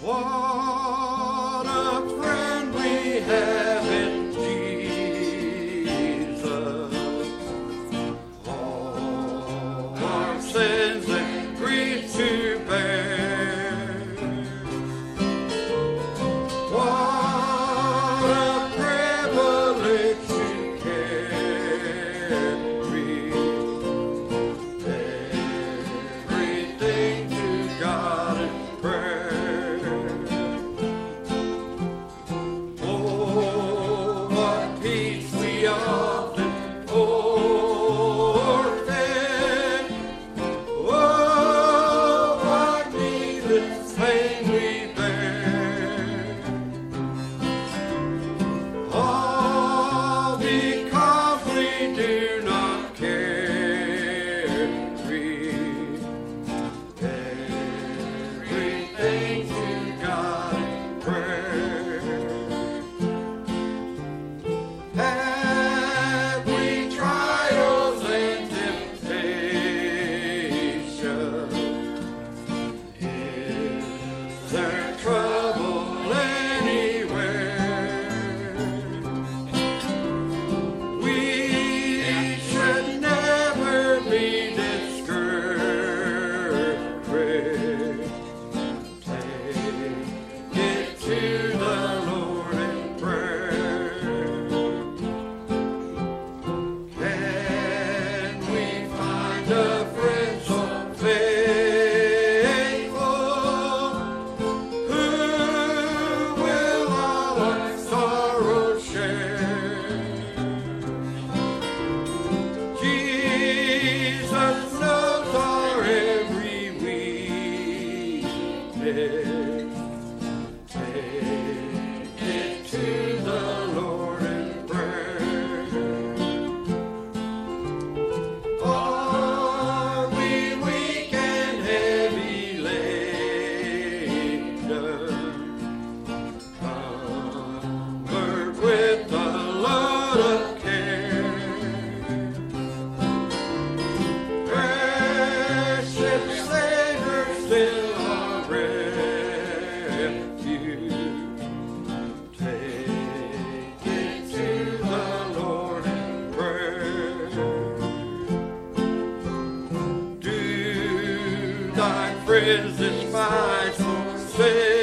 What a friend we have in Jesus. All our sins and griefs to bear. What a privilege to carry everything to God in prayer. Oh, what peace we often forfeit. Oh, what needless pain we bear. All because we do not carry everything to God in prayer. Have we trials and temptations? Is there trouble anywhere? We should never be discouraged. Take it to the Lord in prayer. Can we find a friend so faithful who will all our sorrows share? Jesus knows our every weakness. Take it to the Lord in prayer. Are we weak and heavy laden? Covered with a load of care. Precious Savior, still our refuge. Take it to the Lord in prayer. Do thy friends despise, forsake?